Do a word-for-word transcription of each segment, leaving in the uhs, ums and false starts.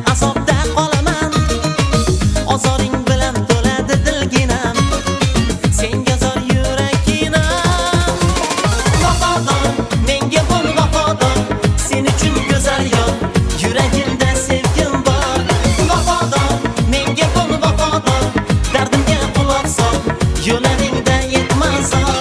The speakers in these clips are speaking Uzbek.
azobda qolaman. Ozoring bilan to'ladi dilginam, senga zor yuraginam. Vafodor, menga bo'l vafodor, sen uchun go'zal yor, yuragimda sevgim bor. Vafodor, menga bo'l vafodor, dardimga quloq sol, yo'laringda yetmaz ol.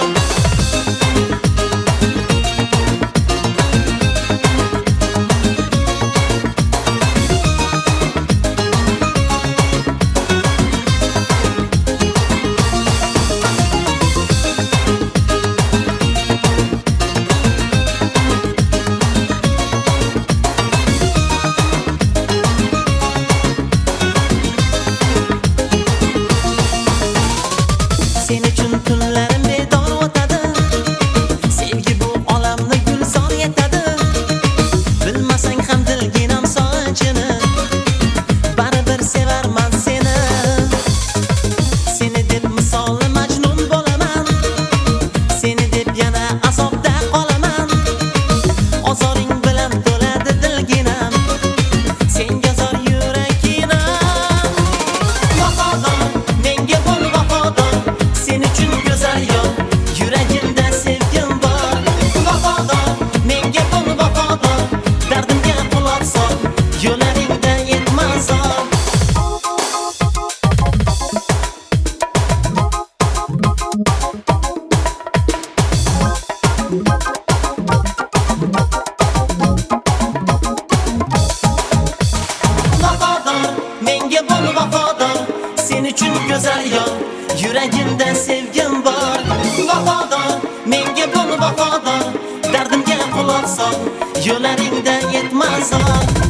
Sen uchun tunlarim bedor o'tadi, sevgi bu olamni gulzor etadi. Bilmasang ham dilginam sog'inchini, baribir sevarman seni. Seni deb misoli majnun bo'laman, seni deb yana azobda qolaman. Ozoring bilan to'ladi dilginam, senga zor yuraginam. Vafodor, menga bo'l vafodor, sen uchun go'zal yor, yuragimda sevgim bor. Vafodor, menga bo'l vafodor, dardimga quloq sol, yo'laringda yetmaz ol. Vafodor, menga bo'l vafodor, sen uchun go'zal yor, yuragimda sevgim bor. Vafodor, menga bo'l vafodor, dardimga quloq sol, yo'laringda yetmaz ol.